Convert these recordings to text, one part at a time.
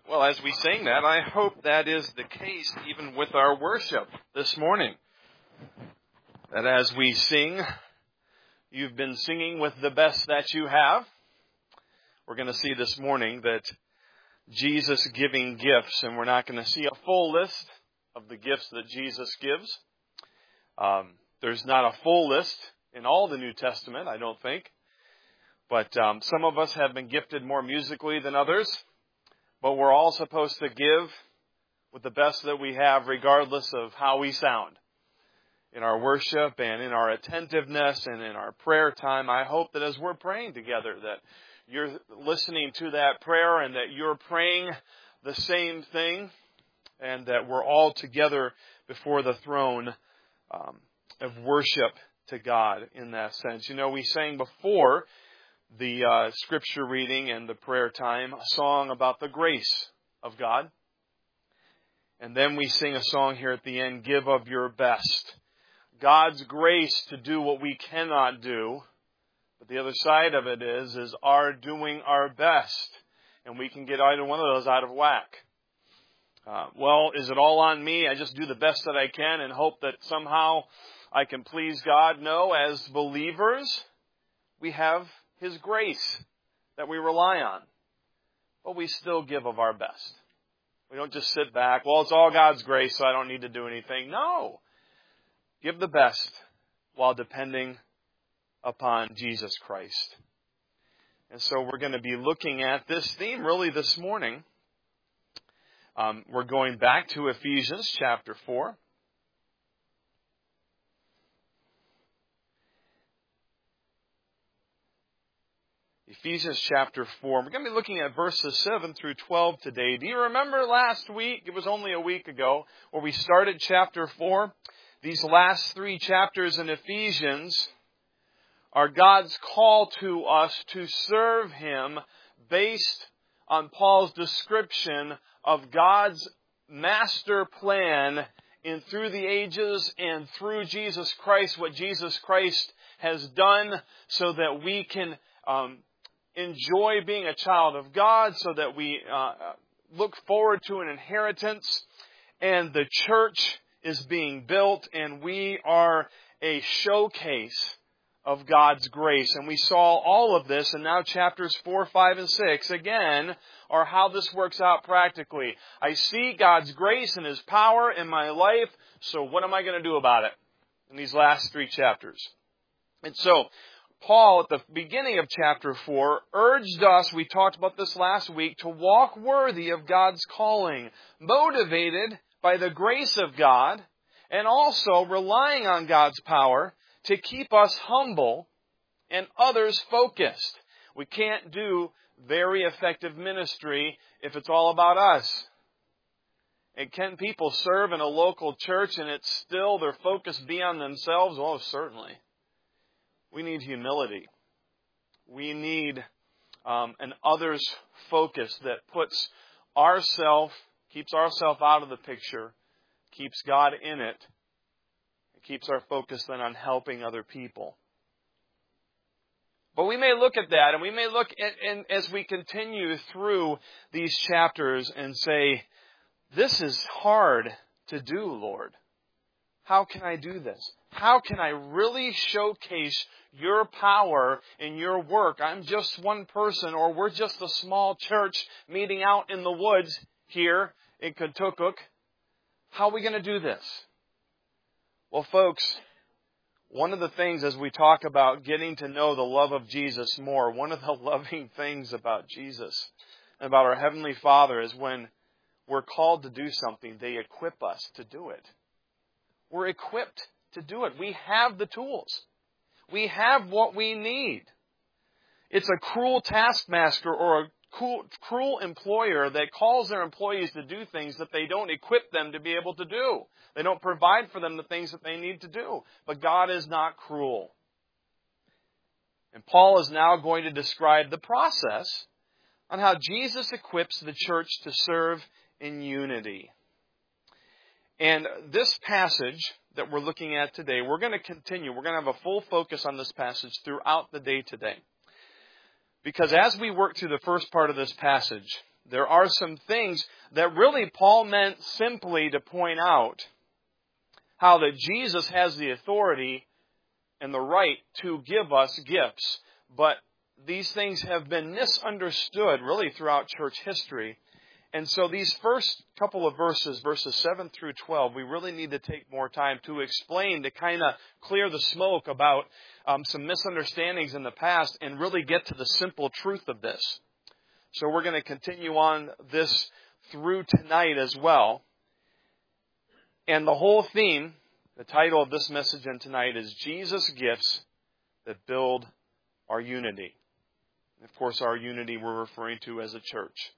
Well, as we sing that, I hope that is the case even with our worship this morning. That as we sing, you've been singing with the best that you have. We're going to see this morning that Jesus giving gifts, and we're not going to see a full list of the gifts that Jesus gives. There's not a full list in all the New Testament, I don't think. But some of us have been gifted more musically than others. But we're all supposed to give with the best that we have, regardless of how we sound. In our worship and in our attentiveness and in our prayer time, I hope that as we're praying together, that you're listening to that prayer and that you're praying the same thing, and that we're all together before the throne of worship to God in that sense. You know, we sang before the scripture reading and the prayer time a song about the grace of God. And then we sing a song here at the end, Give of Your Best. God's grace to do what we cannot do. But the other side of it is our doing our best. And we can get either one of those out of whack. Well, is it all on me? I just do the best that I can and hope that somehow I can please God? No, as believers, we have His grace that we rely on. But we still give of our best. We don't just sit back, well, it's all God's grace, so I don't need to do anything. No. Give the best while depending upon Jesus Christ. And so we're going to be looking at this theme really this morning. We're going back to Ephesians chapter 4. Ephesians chapter 4. We're going to be looking at verses 7 through 12 today. Do you remember last week? It was only a week ago where we started chapter 4. These last 3 chapters in Ephesians are God's call to us to serve Him based on Paul's description of God's master plan in through the ages and through Jesus Christ, what Jesus Christ has done so that we can enjoy being a child of God, so that we look forward to an inheritance, and the church is being built, and we are a showcase of God's grace. And we saw all of this, and now chapters 4, 5, and 6, again, are how this works out practically. I see God's grace and His power in my life, so what am I going to do about it in these last 3 chapters? And so, Paul, at the beginning of chapter 4, urged us, we talked about this last week, to walk worthy of God's calling, motivated by the grace of God, and also relying on God's power to keep us humble and others focused. We can't do very effective ministry if it's all about us. And can people serve in a local church and it's still their focus be on themselves? Oh, certainly. We need humility. We need an others focus that keeps ourselves out of the picture, keeps God in it, and keeps our focus then on helping other people. But we may look at that, and we may look at, as we continue through these chapters and say, this is hard to do, Lord. How can I do this? How can I really showcase Your power in Your work? I'm just one person, or we're just a small church meeting out in the woods here in Kentucky. How are we going to do this? Well, folks, one of the things as we talk about getting to know the love of Jesus more, one of the loving things about Jesus and about our Heavenly Father is when we're called to do something, they equip us to do it. We're equipped to do it. We have the tools. We have what we need. It's a cruel taskmaster or a cruel employer that calls their employees to do things that they don't equip them to be able to do. They don't provide for them the things that they need to do. But God is not cruel. And Paul is now going to describe the process on how Jesus equips the church to serve in unity. And this passage that we're looking at today, we're going to continue. We're going to have a full focus on this passage throughout the day today. Because as we work through the first part of this passage, there are some things that really Paul meant simply to point out how that Jesus has the authority and the right to give us gifts. But these things have been misunderstood really throughout church history. And so these first couple of verses 7 through 12, we really need to take more time to explain, to kind of clear the smoke about some misunderstandings in the past and really get to the simple truth of this. So we're going to continue on this through tonight as well. And the whole theme, the title of this message and tonight is Jesus' Gifts That Build Our Unity. Of course, our unity we're referring to as a church.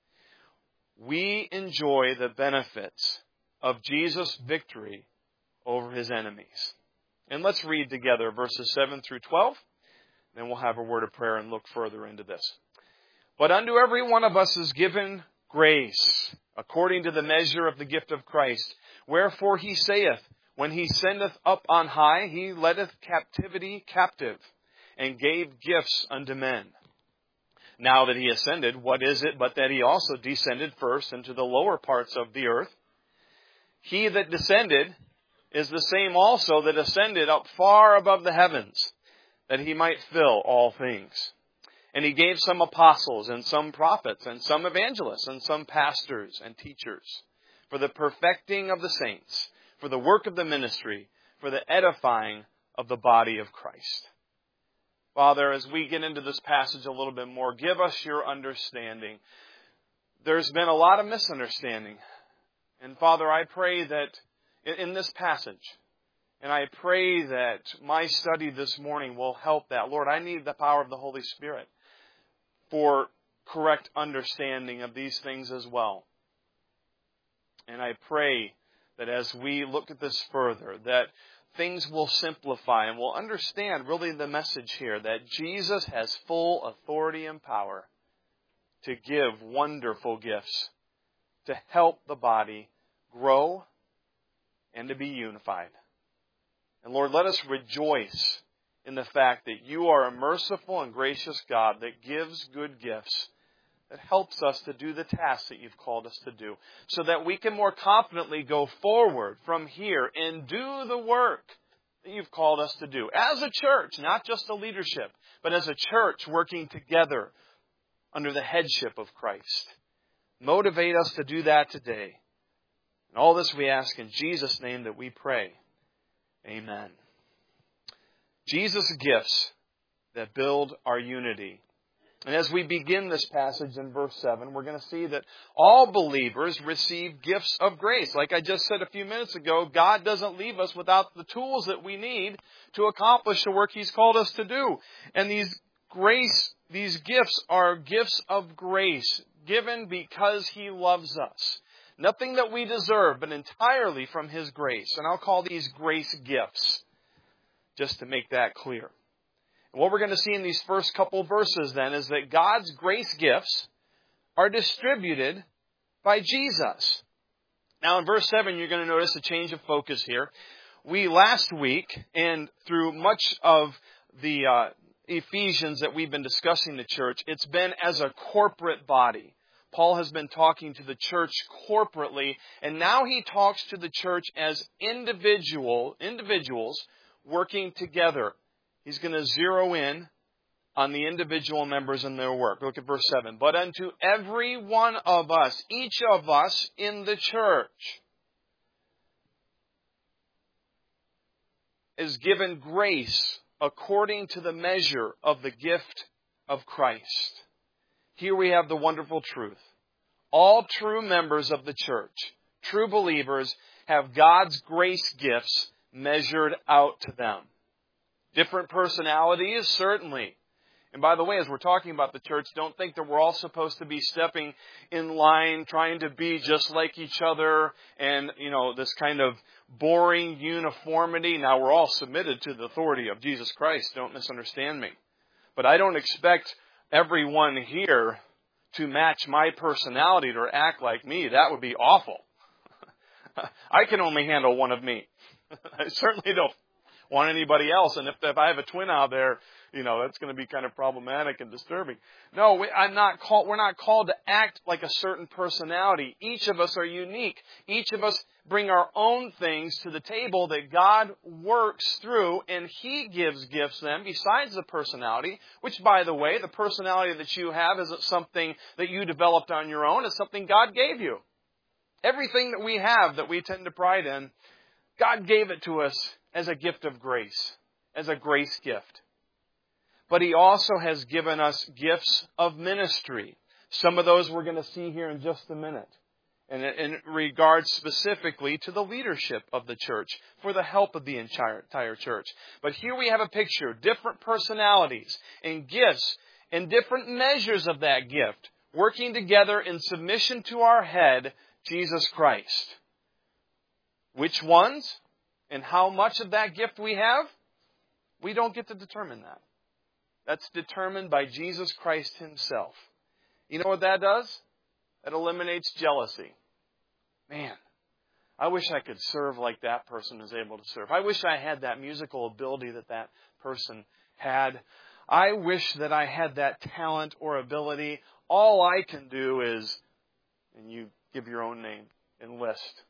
We enjoy the benefits of Jesus' victory over His enemies. And let's read together verses 7 through 12. Then we'll have a word of prayer and look further into this. But unto every one of us is given grace, according to the measure of the gift of Christ. Wherefore He saith, when He sendeth up on high, He leadeth captivity captive, and gave gifts unto men. Now that He ascended, what is it but that He also descended first into the lower parts of the earth? He that descended is the same also that ascended up far above the heavens, that He might fill all things. And He gave some apostles, and some prophets, and some evangelists, and some pastors and teachers, for the perfecting of the saints, for the work of the ministry, for the edifying of the body of Christ. Father, as we get into this passage a little bit more, give us your understanding. There's been a lot of misunderstanding. And Father, I pray that in this passage, and I pray that my study this morning will help that. Lord, I need the power of the Holy Spirit for correct understanding of these things as well. And I pray that as we look at this further, that things will simplify and we'll understand really the message here that Jesus has full authority and power to give wonderful gifts to help the body grow and to be unified. And Lord, let us rejoice in the fact that you are a merciful and gracious God that gives good gifts, that helps us to do the tasks that you've called us to do, so that we can more confidently go forward from here and do the work that you've called us to do. As a church, not just a leadership, but as a church working together under the headship of Christ. Motivate us to do that today. And all this we ask in Jesus' name that we pray. Amen. Jesus' gifts that build our unity. And as we begin this passage in verse 7, we're going to see that all believers receive gifts of grace. Like I just said a few minutes ago, God doesn't leave us without the tools that we need to accomplish the work He's called us to do. And these gifts are gifts of grace given because He loves us. Nothing that we deserve, but entirely from His grace. And I'll call these grace gifts, just to make that clear. And what we're going to see in these first couple verses then is that God's grace gifts are distributed by Jesus. Now in verse 7, you're going to notice a change of focus here. We last week, and through much of the Ephesians that we've been discussing the church, it's been as a corporate body. Paul has been talking to the church corporately, and now he talks to the church as individuals working together. He's going to zero in on the individual members and their work. Look at verse 7. But unto every one of us, each of us in the church, is given grace according to the measure of the gift of Christ. Here we have the wonderful truth. All true members of the church, true believers, have God's grace gifts measured out to them. Different personalities, certainly. And by the way, as we're talking about the church, don't think that we're all supposed to be stepping in line, trying to be just like each other, and, this kind of boring uniformity. Now, we're all submitted to the authority of Jesus Christ. Don't misunderstand me. But I don't expect everyone here to match my personality or act like me. That would be awful. I can only handle one of me. I certainly don't want anybody else. And if I have a twin out there, that's going to be kind of problematic and disturbing. No, we're not called to act like a certain personality. Each of us are unique. Each of us bring our own things to the table that God works through, and He gives gifts then besides the personality, which, by the way, the personality that you have isn't something that you developed on your own. It's something God gave you. Everything that we have that we tend to pride in, God gave it to us as a gift of grace, as a grace gift. But He also has given us gifts of ministry. Some of those we're going to see here in just a minute. And in regards specifically to the leadership of the church, for the help of the entire church. But here we have a picture, different personalities and gifts and different measures of that gift, working together in submission to our head, Jesus Christ. Which ones and how much of that gift we have, we don't get to determine that. That's determined by Jesus Christ Himself. You know what that does? It eliminates jealousy. Man, I wish I could serve like that person is able to serve. I wish I had that musical ability that person had. I wish that I had that talent or ability. All I can do is, and you give your own name, enlist.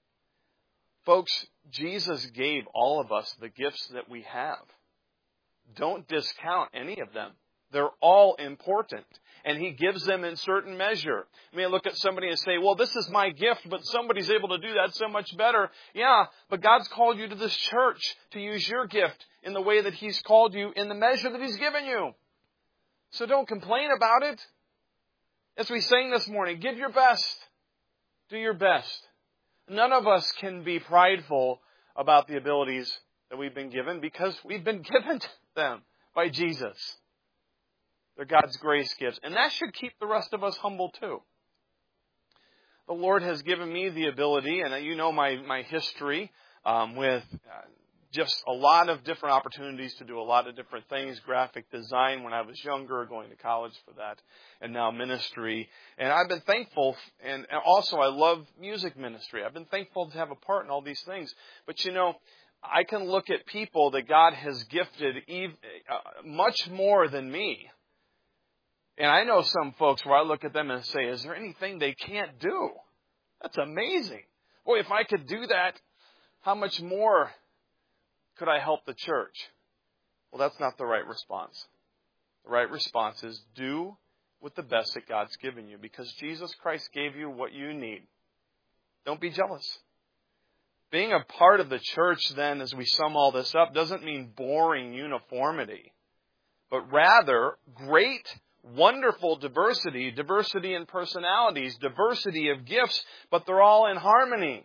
Folks, Jesus gave all of us the gifts that we have. Don't discount any of them. They're all important. And He gives them in certain measure. I mean, look at somebody and say, well, this is my gift, but somebody's able to do that so much better. Yeah, but God's called you to this church to use your gift in the way that He's called you, in the measure that He's given you. So don't complain about it. As we sang this morning, give your best. Do your best. None of us can be prideful about the abilities that we've been given because we've been given them by Jesus. They're God's grace gifts. And that should keep the rest of us humble too. The Lord has given me the ability, and you know my history with just a lot of different opportunities to do a lot of different things. Graphic design when I was younger, going to college for that, and now ministry. And I've been thankful, and also I love music ministry. I've been thankful to have a part in all these things. But I can look at people that God has gifted much more than me. And I know some folks where I look at them and say, is there anything they can't do? That's amazing. Boy, if I could do that, how much more could I help the church? Well, that's not the right response. The right response is do with the best that God's given you, because Jesus Christ gave you what you need. Don't be jealous. Being a part of the church, then, as we sum all this up, doesn't mean boring uniformity, but rather great, wonderful diversity in personalities, diversity of gifts, but they're all in harmony.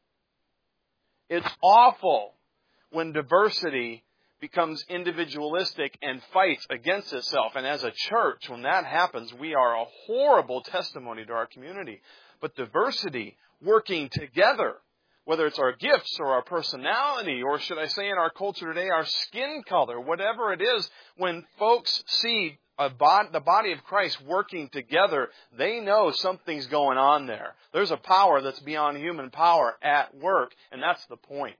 It's awful when diversity becomes individualistic and fights against itself. And as a church, when that happens, we are a horrible testimony to our community. But diversity, working together, whether it's our gifts or our personality, or should I say in our culture today, our skin color, whatever it is, when folks see the body of Christ working together, they know something's going on there. There's a power that's beyond human power at work, and that's the point.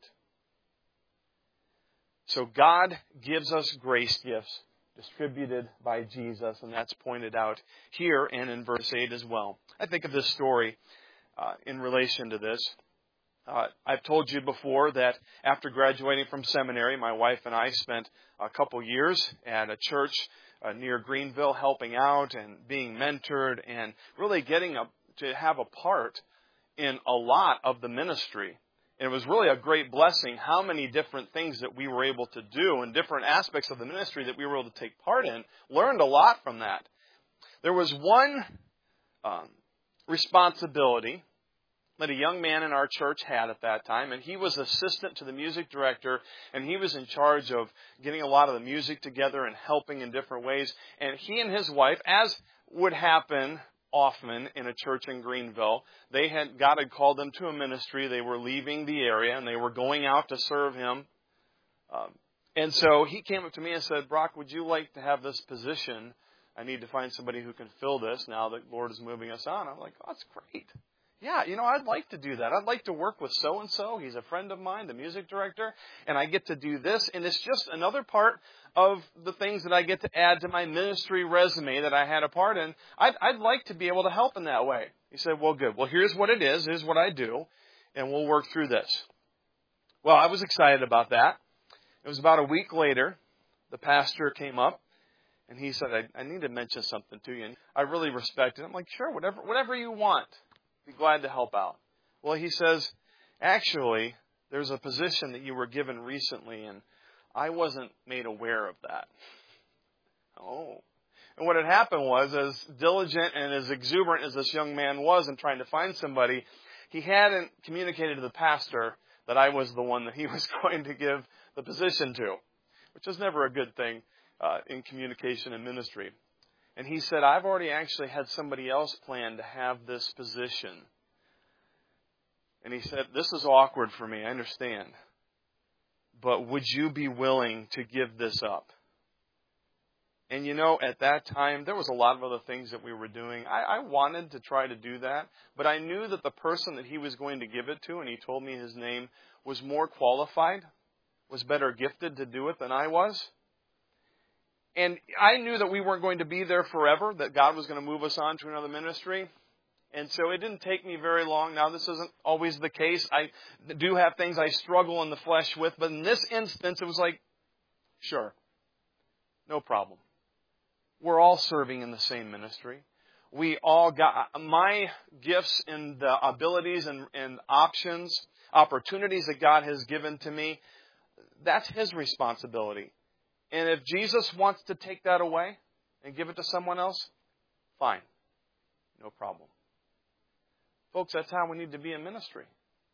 So God gives us grace gifts distributed by Jesus, and that's pointed out here and in verse 8 as well. I think of this story in relation to this. I've told you before that after graduating from seminary, my wife and I spent a couple years at a church near Greenville helping out and being mentored and really getting to have a part in a lot of the ministry. And it was really a great blessing how many different things that we were able to do and different aspects of the ministry that we were able to take part in. Learned a lot from that. There was one responsibility that a young man in our church had at that time, and he was assistant to the music director, and he was in charge of getting a lot of the music together and helping in different ways. And he and his wife, as would happen often in a church in Greenville, God had called them to a ministry. They were leaving the area, and they were going out to serve Him. And so he came up to me and said, Brock, would you like to have this position? I need to find somebody who can fill this now that the Lord is moving us on. I'm like, oh, that's great. Yeah, I'd like to do that. I'd like to work with so-and-so. He's a friend of mine, the music director, and I get to do this. And it's just another part of the things that I get to add to my ministry resume that I had a part in. I'd like to be able to help in that way. He said, well, good. Well, here's what it is. Here's what I do, and we'll work through this. Well, I was excited about that. It was about a week later. The pastor came up, and he said, I need to mention something to you. And I really respect it. I'm like, sure, whatever you want. Be glad to help out. Well, he says, actually, there's a position that you were given recently, and I wasn't made aware of that. Oh. And what had happened was, as diligent and as exuberant as this young man was in trying to find somebody, he hadn't communicated to the pastor that I was the one that he was going to give the position to, which is never a good thing in communication and ministry. And he said, I've already actually had somebody else plan to have this position. And he said, this is awkward for me, I understand. But would you be willing to give this up? And at that time, there was a lot of other things that we were doing. I wanted to try to do that, but I knew that the person that he was going to give it to, and he told me his name, was more qualified, was better gifted to do it than I was. And I knew that we weren't going to be there forever, that God was going to move us on to another ministry. And so it didn't take me very long. Now, this isn't always the case. I do have things I struggle in the flesh with. But in this instance, it was like, sure, no problem. We're all serving in the same ministry. We all got my gifts and the abilities and opportunities that God has given to me. That's His responsibility. And if Jesus wants to take that away and give it to someone else, fine. No problem. Folks, that's how we need to be in ministry.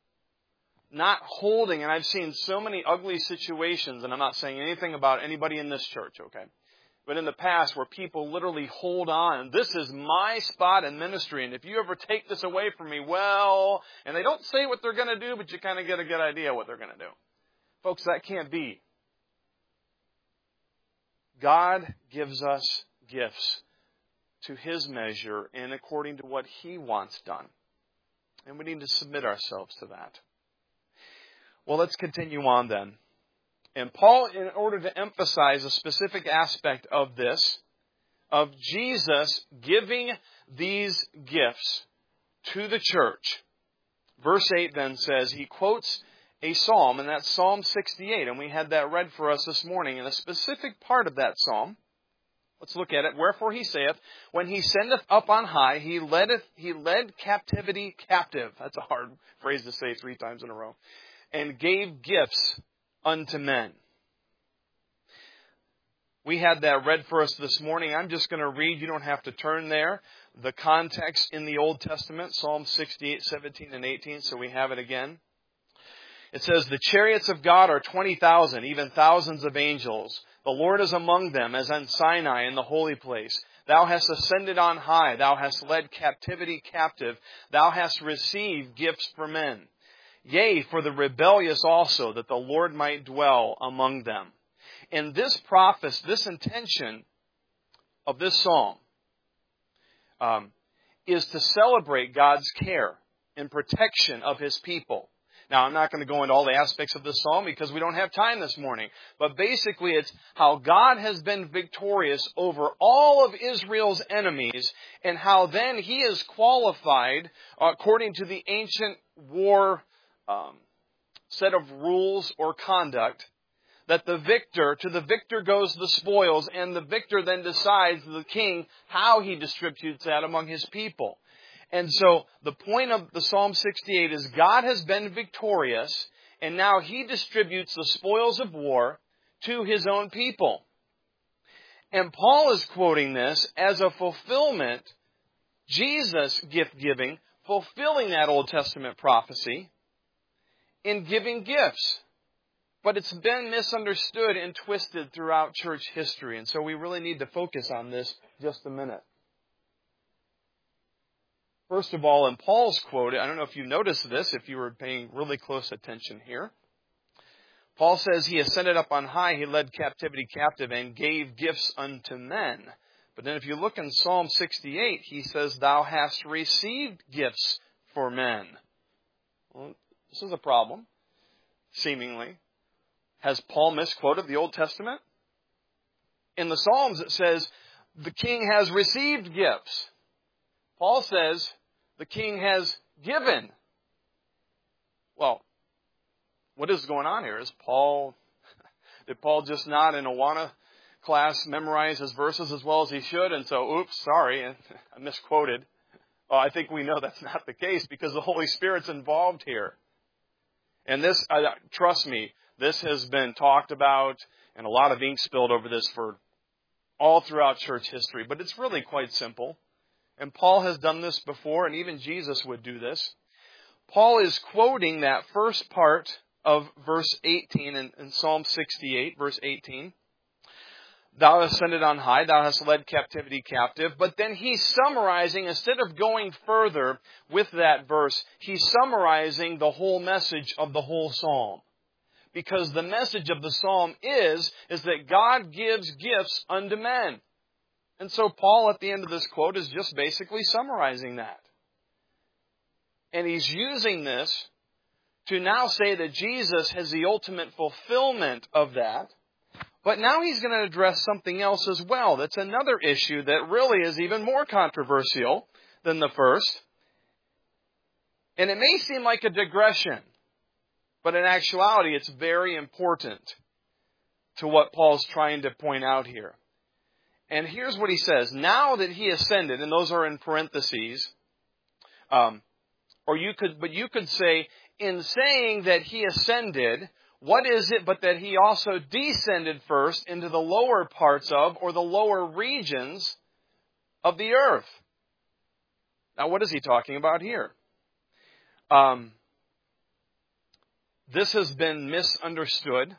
Not holding, and I've seen so many ugly situations, and I'm not saying anything about anybody in this church, okay? But in the past where people literally hold on, this is my spot in ministry, and if you ever take this away from me, well, and they don't say what they're going to do, but you kind of get a good idea what they're going to do. Folks, that can't be. God gives us gifts to His measure and according to what He wants done. And we need to submit ourselves to that. Well, let's continue on then. And Paul, in order to emphasize a specific aspect of this, of Jesus giving these gifts to the church, verse 8 then says, he quotes a psalm, and that's Psalm 68, and we had that read for us this morning. And a specific part of that psalm, let's look at it. Wherefore he saith, when he sendeth up on high, he led captivity captive. That's a hard phrase to say 3 times in a row. And gave gifts unto men. We had that read for us this morning. I'm just going to read. You don't have to turn there. The context in the Old Testament, Psalm 68, 17 and 18. So we have it again. It says, the chariots of God are 20,000, even thousands of angels. The Lord is among them, as on Sinai in the holy place. Thou hast ascended on high. Thou hast led captivity captive. Thou hast received gifts for men. Yea, for the rebellious also, that the Lord might dwell among them. And this intention of this psalm is to celebrate God's care and protection of His people. Now, I'm not going to go into all the aspects of this psalm because we don't have time this morning. But basically, it's how God has been victorious over all of Israel's enemies and how then He is qualified, according to the ancient war set of rules or conduct, that to the victor goes the spoils, and the victor then decides, the king, how he distributes that among his people. And so the point of the Psalm 68 is God has been victorious, and now He distributes the spoils of war to His own people. And Paul is quoting this as a fulfillment, Jesus' gift-giving, fulfilling that Old Testament prophecy in giving gifts. But it's been misunderstood and twisted throughout church history, and so we really need to focus on this just a minute. First of all, in Paul's quote, I don't know if you noticed this, if you were paying really close attention here. Paul says He ascended up on high, He led captivity captive, and gave gifts unto men. But then if you look in Psalm 68, he says, thou hast received gifts for men. Well, this is a problem, seemingly. Has Paul misquoted the Old Testament? In the Psalms it says, the king has received gifts. Paul says, the king has given. Well, what is going on here? Did Paul just not in Awana class memorize his verses as well as he should? And so, oops, sorry, I misquoted. Well, I think we know that's not the case because the Holy Spirit's involved here. And this, trust me, this has been talked about and a lot of ink spilled over this for all throughout church history. But it's really quite simple. And Paul has done this before, and even Jesus would do this. Paul is quoting that first part of verse 18 in Psalm 68, verse 18. Thou hast ascended on high, thou hast led captivity captive. But then he's summarizing, instead of going further with that verse, he's summarizing the whole message of the whole psalm. Because the message of the psalm is that God gives gifts unto men. And so Paul at the end of this quote is just basically summarizing that. And he's using this to now say that Jesus has the ultimate fulfillment of that. But now he's going to address something else as well. That's another issue that really is even more controversial than the first. And it may seem like a digression, but in actuality it's very important to what Paul's trying to point out here. And here's what he says. Now that he ascended, and those are in parentheses, you could say, in saying that he ascended, what is it but that he also descended first into the lower parts of, or the lower regions of the earth? Now, what is he talking about here? This has been misunderstood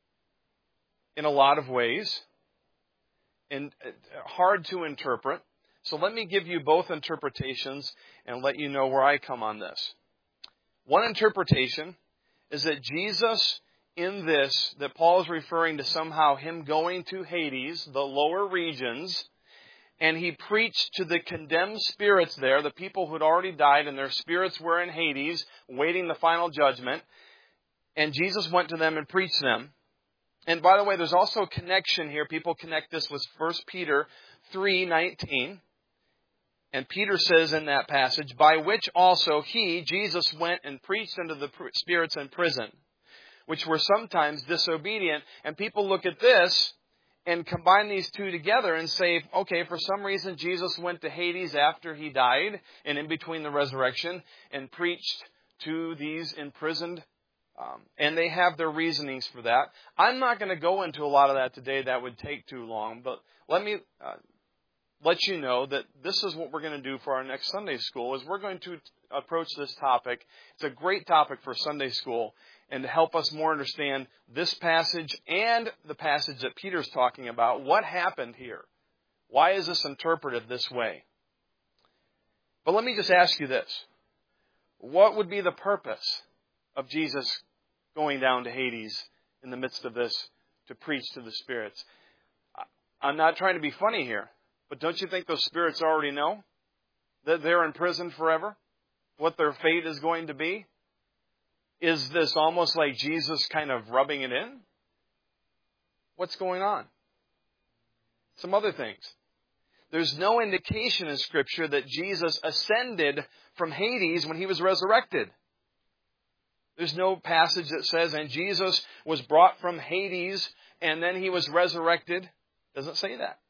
in a lot of ways and hard to interpret. So let me give you both interpretations and let you know where I come on this. One interpretation is that Jesus, in this, that Paul is referring to somehow him going to Hades, the lower regions, and he preached to the condemned spirits there, the people who had already died, and their spirits were in Hades, waiting the final judgment. And Jesus went to them and preached them. And by the way, there's also a connection here. People connect this with 1 Peter 3:19. And Peter says in that passage, by which also he, Jesus, went and preached unto the spirits in prison, which were sometimes disobedient. And people look at this and combine these two together and say, okay, for some reason Jesus went to Hades after he died and in between the resurrection and preached to these imprisoned. And they have their reasonings for that. I'm not going to go into a lot of that today. That would take too long. But let me let you know that this is what we're going to do for our next Sunday school, is we're going to approach this topic. It's a great topic for Sunday school, and to help us more understand this passage and the passage that Peter's talking about. What happened here? Why is this interpreted this way? But let me just ask you this. What would be the purpose of Jesus going down to Hades in the midst of this to preach to the spirits? I'm not trying to be funny here, but don't you think those spirits already know that they're in prison forever? What their fate is going to be? Is this almost like Jesus kind of rubbing it in? What's going on? Some other things. There's no indication in Scripture that Jesus ascended from Hades when he was resurrected. There's no passage that says, and Jesus was brought from Hades and then he was resurrected. It doesn't say that.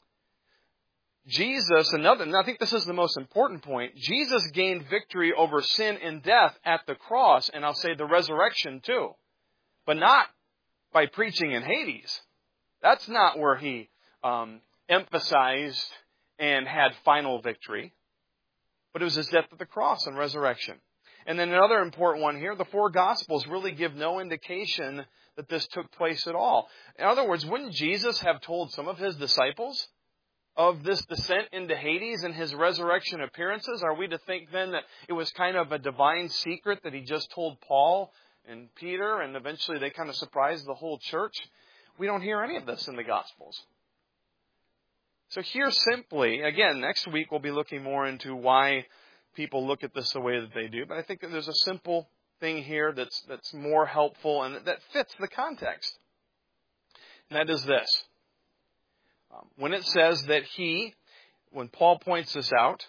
Jesus, and I think this is the most important point, Jesus gained victory over sin and death at the cross, and I'll say the resurrection too. But not by preaching in Hades. That's not where he emphasized and had final victory. But it was his death at the cross and resurrection. And then another important one here, the four Gospels really give no indication that this took place at all. In other words, wouldn't Jesus have told some of his disciples of this descent into Hades and his resurrection appearances? Are we to think then that it was kind of a divine secret that he just told Paul and Peter, and eventually they kind of surprised the whole church? We don't hear any of this in the Gospels. So here simply, again, next week we'll be looking more into why people look at this the way that they do, but I think that there's a simple thing here that's more helpful and that fits the context. And that is this. When it says that when Paul points this out,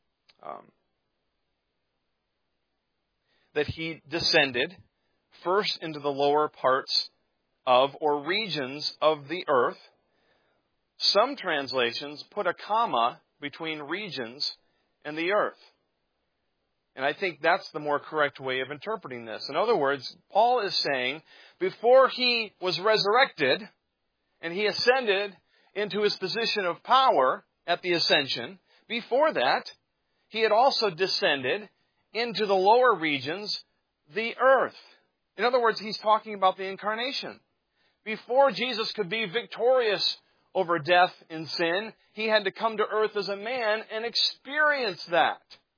that he descended first into the lower parts of or regions of the earth, some translations put a comma between regions and the earth. And I think that's the more correct way of interpreting this. In other words, Paul is saying, before he was resurrected and he ascended into his position of power at the ascension, before that, he had also descended into the lower regions, the earth. In other words, he's talking about the incarnation. Before Jesus could be victorious over death and sin, he had to come to earth as a man and experience that.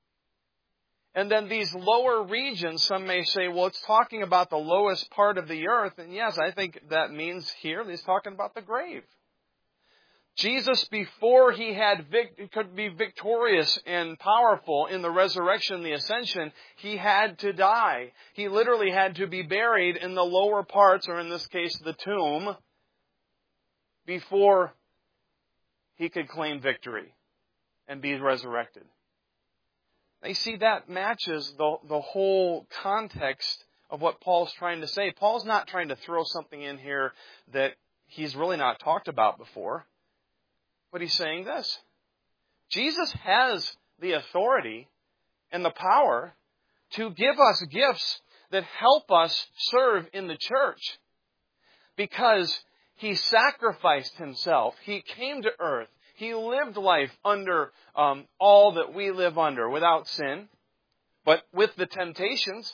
And then these lower regions, some may say, well, it's talking about the lowest part of the earth. And yes, I think that means here he's talking about the grave. Jesus, before he could be victorious and powerful in the resurrection and the ascension, he had to die. He literally had to be buried in the lower parts, or in this case, the tomb, before he could claim victory and be resurrected. They see that matches the whole context of what Paul's trying to say. Paul's not trying to throw something in here that he's really not talked about before. But he's saying this. Jesus has the authority and the power to give us gifts that help us serve in the church. Because he sacrificed himself. He came to earth. He lived life under all that we live under, without sin, but with the temptations.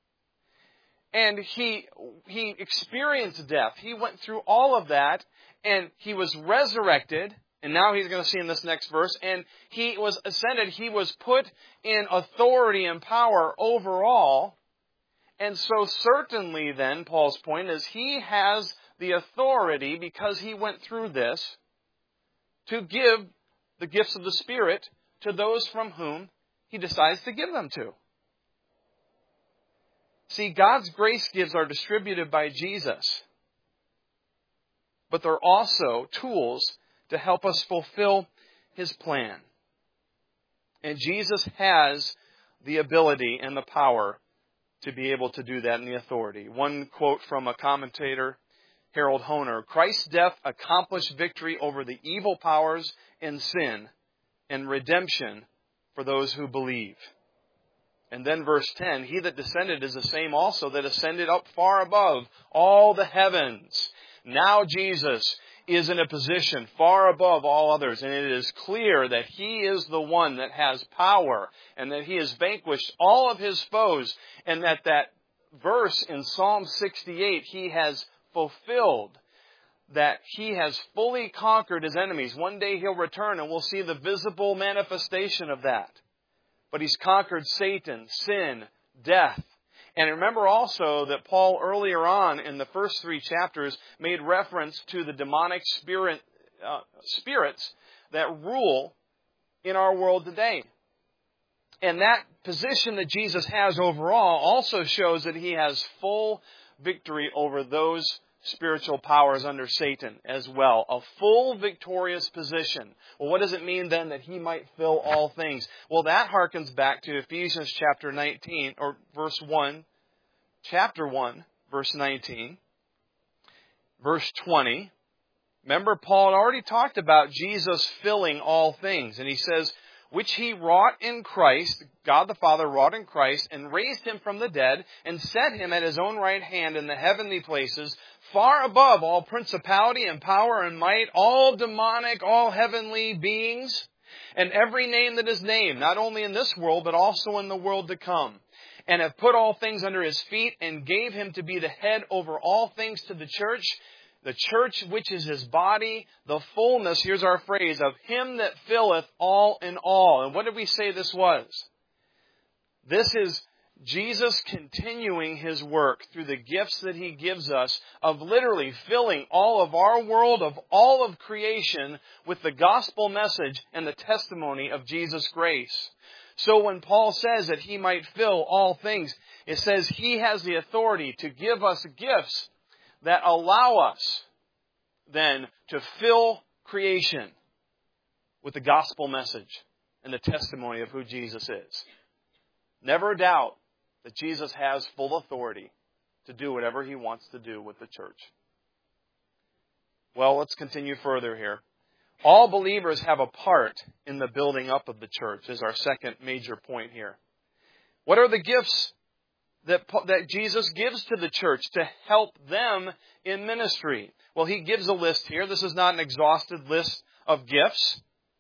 And he experienced death. He went through all of that, and he was resurrected. And now he's going to see in this next verse, and he was ascended. He was put in authority and power over all. And so certainly then, Paul's point is, he has the authority, because he went through this, to give the gifts of the Spirit to those from whom he decides to give them to. See, God's grace gifts are distributed by Jesus, but they're also tools to help us fulfill his plan. And Jesus has the ability and the power to be able to do that, and the authority. One quote from a commentator, Harold Hoehner: Christ's death accomplished victory over the evil powers and sin, and redemption for those who believe. And then verse 10, he that descended is the same also that ascended up far above all the heavens. Now Jesus is in a position far above all others, and it is clear that he is the one that has power, and that he has vanquished all of his foes, and that verse in Psalm 68, he has fulfilled, that he has fully conquered his enemies. One day he'll return, and we'll see the visible manifestation of that. But he's conquered Satan, sin, death. And remember also that Paul earlier on in the first 3 chapters made reference to the demonic spirits that rule in our world today. And that position that Jesus has overall also shows that he has full victory over those spiritual powers under Satan as well. A full victorious position. Well, what does it mean then that he might fill all things? Well, that harkens back to Ephesians chapter 19, or verse 1, chapter 1, verse 19, verse 20. Remember, Paul had already talked about Jesus filling all things. And he says, which he wrought in Christ, God the Father wrought in Christ, and raised him from the dead, and set him at his own right hand in the heavenly places, far above all principality and power and might, all demonic, all heavenly beings, and every name that is named, not only in this world, but also in the world to come. And have put all things under his feet, and gave him to be the head over all things to the church which is his body, the fullness, here's our phrase, of him that filleth all in all. And what did we say this was? This is Jesus continuing his work through the gifts that he gives us of literally filling all of our world, of all of creation, with the gospel message and the testimony of Jesus' grace. So when Paul says that he might fill all things, it says he has the authority to give us gifts that allow us then to fill creation with the gospel message and the testimony of who Jesus is. Never doubt that Jesus has full authority to do whatever he wants to do with the church. Well, let's continue further here. All believers have a part in the building up of the church, is our second major point here. What are the gifts that Jesus gives to the church to help them in ministry? Well, he gives a list here. This is not an exhaustive list of gifts.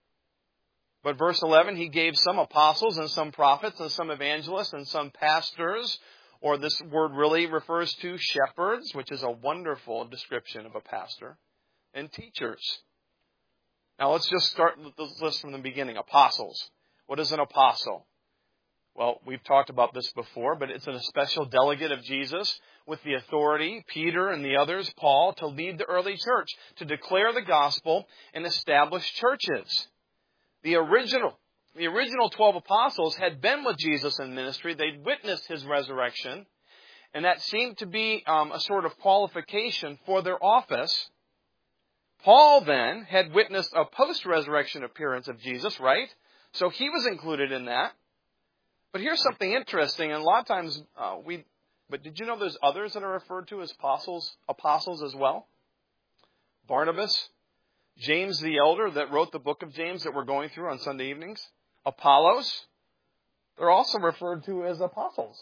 But verse 11, he gave some apostles and some prophets and some evangelists and some pastors, or this word really refers to shepherds, which is a wonderful description of a pastor, and teachers. Now let's just start this list from the beginning. Apostles. What is an apostle? Well, we've talked about this before, but it's a special delegate of Jesus with the authority, Peter and the others, Paul, to lead the early church, to declare the gospel and establish churches. The original 12 apostles had been with Jesus in ministry. They'd witnessed his resurrection, and that seemed to be a sort of qualification for their office. Paul then had witnessed a post-resurrection appearance of Jesus, right? So he was included in that. But here's something interesting, and a lot of times but did you know there's others that are referred to as apostles as well? Barnabas, James the elder that wrote the book of James that we're going through on Sunday evenings, Apollos, they're also referred to as apostles.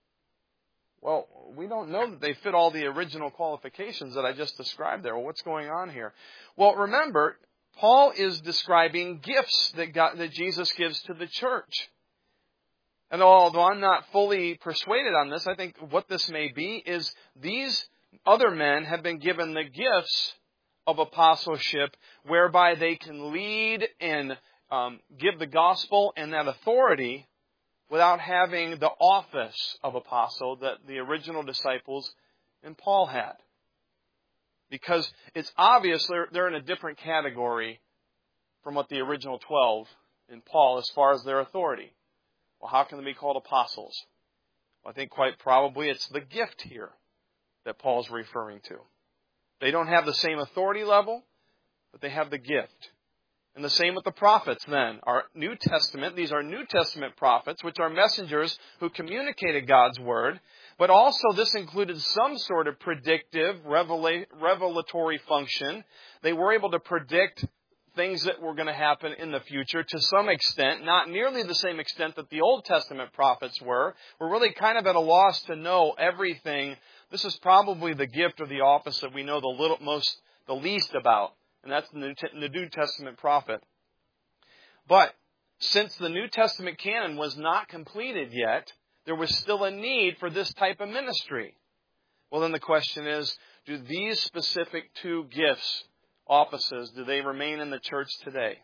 Well, we don't know that they fit all the original qualifications that I just described there. Well, what's going on here? Well, remember, Paul is describing gifts that Jesus gives to the church. And although I'm not fully persuaded on this, I think what this may be is these other men have been given the gifts of apostleship whereby they can lead and give the gospel and that authority without having the office of apostle that the original disciples and Paul had. Because it's obvious they're in a different category from what the original 12 in Paul as far as their authority. Well, how can they be called apostles? Well, I think quite probably it's the gift here that Paul's referring to. They don't have the same authority level, but they have the gift. And the same with the prophets then. Our New Testament, these are New Testament prophets, which are messengers who communicated God's word, but also this included some sort of predictive, revelatory function. They were able to predict things that were going to happen in the future to some extent, not nearly the same extent that the Old Testament prophets were. We're really kind of at a loss to know everything. This is probably the gift or the office that we know the least about, and that's the New Testament prophet. But since the New Testament canon was not completed yet, there was still a need for this type of ministry. Well, then the question is, do these specific two gifts, offices, do they remain in the church today?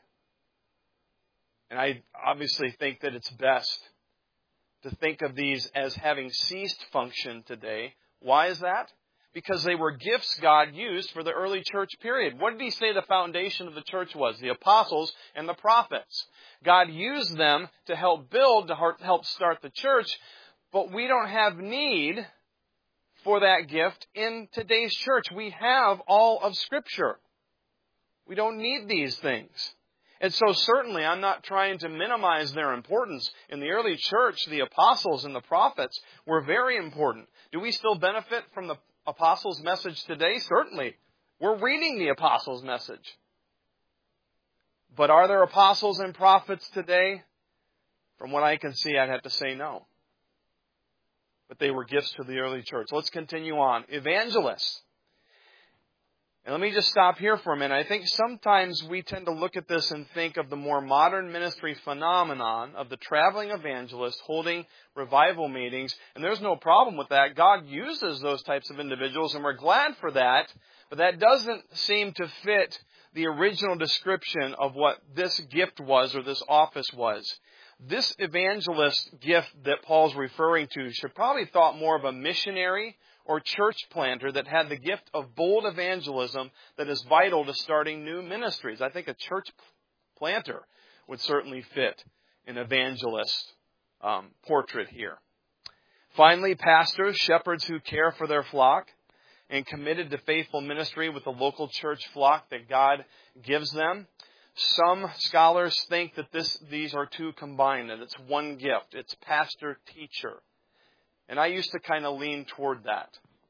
And I obviously think that it's best to think of these as having ceased function today. Why is that? Because they were gifts God used for the early church period. What did he say the foundation of the church was? The apostles and the prophets. God used them to help build, to help start the church, but we don't have need for that gift in today's church. We have all of Scripture. We don't need these things. And so certainly I'm not trying to minimize their importance. In the early church, the apostles and the prophets were very important. Do we still benefit from the apostles' message today? Certainly. We're reading the apostles' message. But are there apostles and prophets today? From what I can see, I'd have to say no. But they were gifts to the early church. Let's continue on. Evangelists. And let me just stop here for a minute. I think sometimes we tend to look at this and think of the more modern ministry phenomenon of the traveling evangelist holding revival meetings. And there's no problem with that. God uses those types of individuals, and we're glad for that. But that doesn't seem to fit the original description of what this gift was or this office was. This evangelist gift that Paul's referring to should probably thought more of a missionary or church planter that had the gift of bold evangelism that is vital to starting new ministries. I think a church planter would certainly fit an evangelist portrait here. Finally, pastors, shepherds who care for their flock and committed to faithful ministry with the local church flock that God gives them. Some scholars think that these are two combined, that it's one gift. It's pastor-teacher. And I used to kind of lean toward that.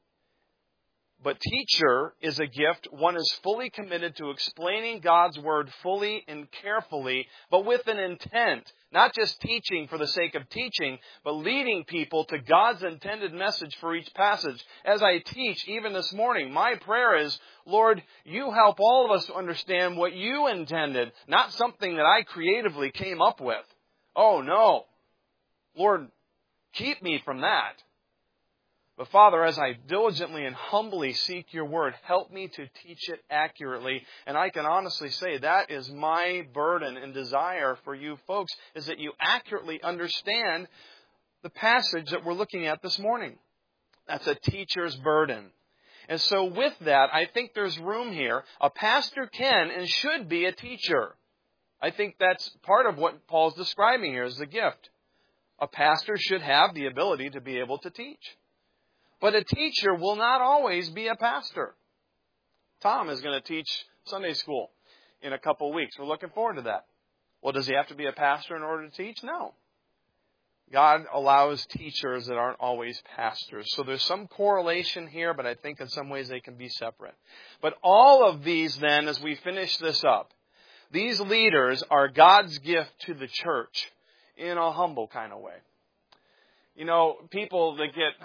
But teacher is a gift. One is fully committed to explaining God's Word fully and carefully, but with an intent. Not just teaching for the sake of teaching, but leading people to God's intended message for each passage. As I teach, even this morning, my prayer is, Lord, you help all of us to understand what you intended, not something that I creatively came up with. Oh, no. Lord, keep me from that. But Father, as I diligently and humbly seek your word, help me to teach it accurately. And I can honestly say that is my burden and desire for you folks, is that you accurately understand the passage that we're looking at this morning. That's a teacher's burden. And so with that, I think there's room here. A pastor can and should be a teacher. I think that's part of what Paul's describing here as the gift. A pastor should have the ability to be able to teach. But a teacher will not always be a pastor. Tom is going to teach Sunday school in a couple of weeks. We're looking forward to that. Well, does he have to be a pastor in order to teach? No. God allows teachers that aren't always pastors. So there's some correlation here, but I think in some ways they can be separate. But all of these then, as we finish this up, these leaders are God's gift to the church in a humble kind of way. You know, people that get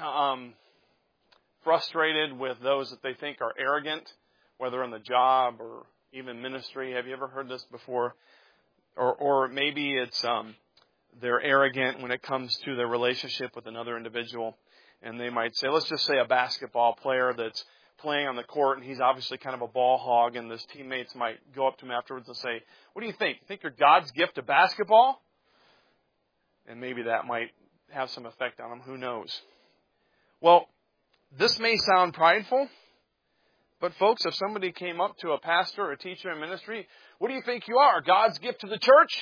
frustrated with those that they think are arrogant, whether in the job or even ministry. Have you ever heard this before? Or maybe it's they're arrogant when it comes to their relationship with another individual. And they might say, let's just say a basketball player that's playing on the court and he's obviously kind of a ball hog, and his teammates might go up to him afterwards and say, what do you think? You think you're God's gift to basketball? And maybe that might have some effect on him. Who knows? Well, this may sound prideful, but folks, if somebody came up to a pastor or a teacher in ministry, what do you think you are, God's gift to the church?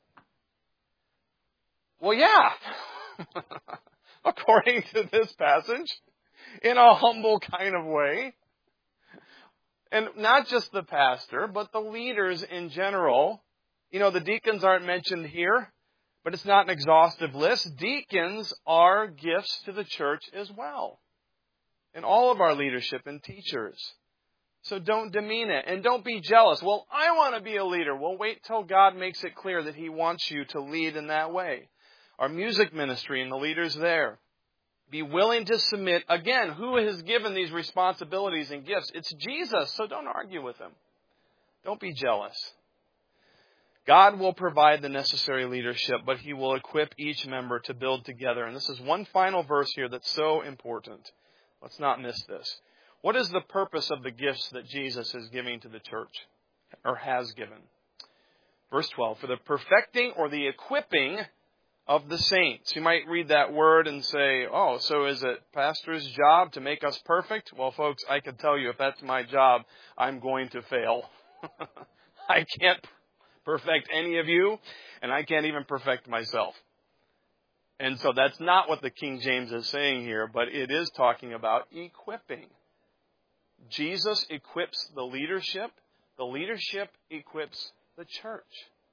Well, yeah, according to this passage, in a humble kind of way. And not just the pastor, but the leaders in general. You know, the deacons aren't mentioned here, but it's not an exhaustive list. Deacons are gifts to the church as well. And all of our leadership and teachers. So don't demean it. And don't be jealous. Well, I want to be a leader. Well, wait till God makes it clear that He wants you to lead in that way. Our music ministry and the leaders there. Be willing to submit. Again, who has given these responsibilities and gifts? It's Jesus. So don't argue with Him. Don't be jealous. God will provide the necessary leadership, but He will equip each member to build together. And this is one final verse here that's so important. Let's not miss this. What is the purpose of the gifts that Jesus is giving to the church, or has given? Verse 12, for the perfecting or the equipping of the saints. You might read that word and say, oh, so is it pastor's job to make us perfect? Well, folks, I can tell you if that's my job, I'm going to fail. I can't perfect any of you, and I can't even perfect myself. And so that's not what the King James is saying here, but it is talking about equipping. Jesus equips the leadership equips the church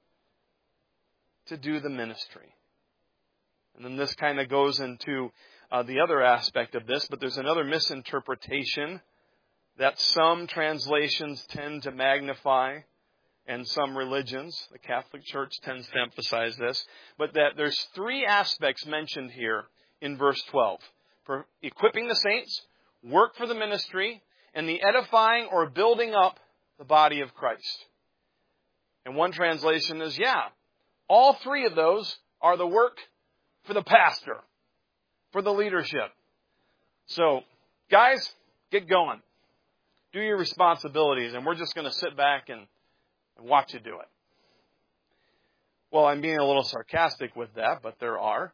to do the ministry. And then this kind of goes into the other aspect of this, but there's another misinterpretation that some translations tend to magnify, and some religions, the Catholic Church tends to emphasize this, but that there's three aspects mentioned here in verse 12. For equipping the saints, work for the ministry, and the edifying or building up the body of Christ. And one translation is, all three of those are the work for the pastor, for the leadership. So, guys, get going. Do your responsibilities, and we're just going to sit back and watch you do it. Well, I'm being a little sarcastic with that, but there are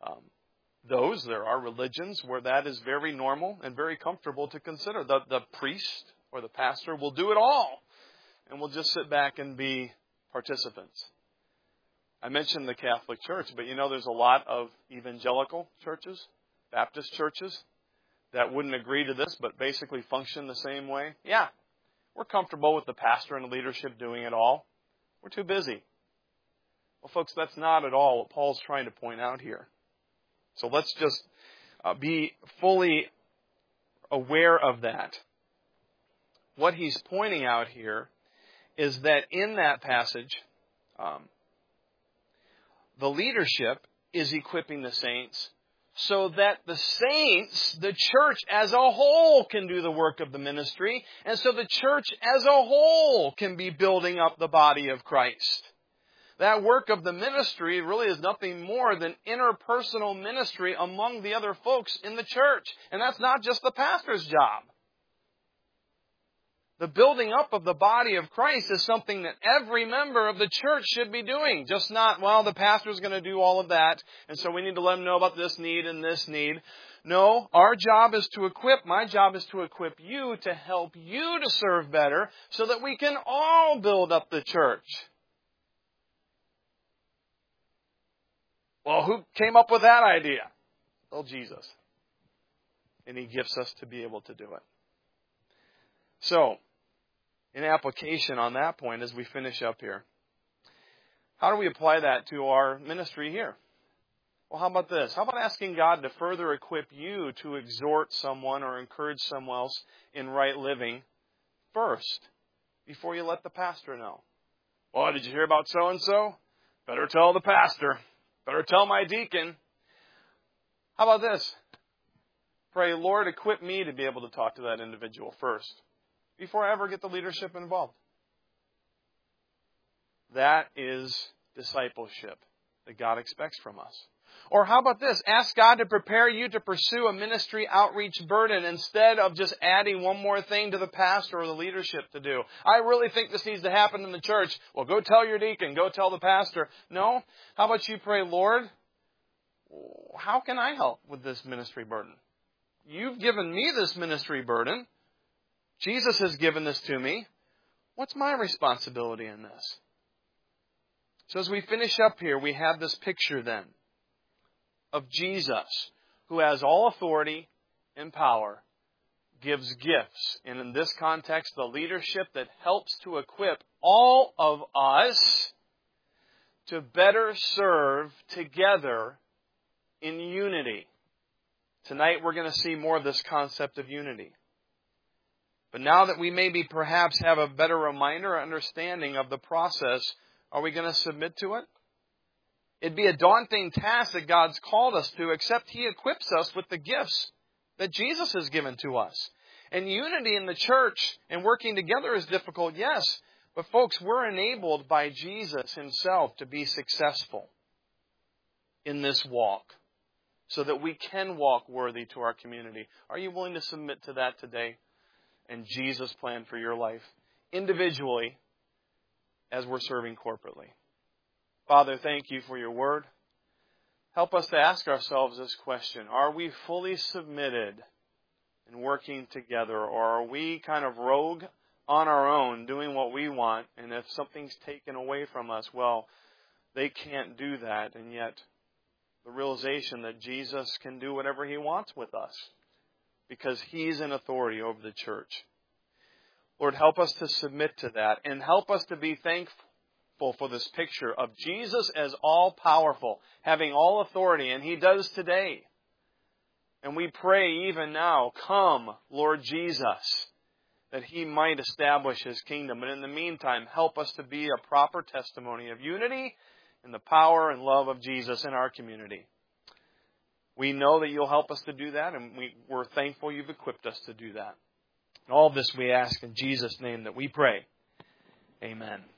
religions where that is very normal and very comfortable to consider. The priest or the pastor will do it all, and we'll just sit back and be participants. I mentioned the Catholic Church, but there's a lot of evangelical churches, Baptist churches, that wouldn't agree to this, but basically function the same way. Yeah, we're comfortable with the pastor and the leadership doing it all. We're too busy. Well, folks, that's not at all what Paul's trying to point out here. So let's just be fully aware of that. What he's pointing out here is that in that passage, the leadership is equipping the saints so that the saints, the church as a whole, can do the work of the ministry, and so the church as a whole can be building up the body of Christ. That work of the ministry really is nothing more than interpersonal ministry among the other folks in the church. And that's not just the pastor's job. The building up of the body of Christ is something that every member of the church should be doing. Just not, the pastor's going to do all of that, and so we need to let him know about this need and this need. No, our job is to equip, my job is to equip you to help you to serve better so that we can all build up the church. Well, who came up with that idea? Well, Jesus. And He gifts us to be able to do it. So, in application on that point as we finish up here, how do we apply that to our ministry here? Well, how about this? How about asking God to further equip you to exhort someone or encourage someone else in right living first, before you let the pastor know? Well, did you hear about so-and-so? Better tell the pastor. Better tell my deacon. How about this? Pray, Lord, equip me to be able to talk to that individual first, before I ever get the leadership involved. That is discipleship that God expects from us. Or how about this? Ask God to prepare you to pursue a ministry outreach burden instead of just adding one more thing to the pastor or the leadership to do. I really think this needs to happen in the church. Well, go tell your deacon. Go tell the pastor. No. How about you pray, Lord, how can I help with this ministry burden? You've given me this ministry burden. Jesus has given this to me. What's my responsibility in this? So as we finish up here, we have this picture then of Jesus, who has all authority and power, gives gifts. And in this context, the leadership that helps to equip all of us to better serve together in unity. Tonight we're going to see more of this concept of unity. But now that we maybe perhaps have a better reminder or understanding of the process, are we going to submit to it? It'd be a daunting task that God's called us to, except He equips us with the gifts that Jesus has given to us. And unity in the church and working together is difficult, yes. But folks, we're enabled by Jesus Himself to be successful in this walk, so that we can walk worthy to our community. Are you willing to submit to that today? And Jesus' plan for your life, individually, as we're serving corporately. Father, thank You for Your word. Help us to ask ourselves this question. Are we fully submitted and working together, or are we kind of rogue on our own, doing what we want, and if something's taken away from us, well, they can't do that, and yet the realization that Jesus can do whatever He wants with us, because He's in authority over the church. Lord, help us to submit to that, and help us to be thankful for this picture of Jesus as all-powerful, having all authority, and He does today. And we pray even now, come, Lord Jesus, that He might establish His kingdom. But in the meantime, help us to be a proper testimony of unity and the power and love of Jesus in our community. We know that You'll help us to do that, and we're thankful You've equipped us to do that. And all this we ask in Jesus' name that we pray. Amen.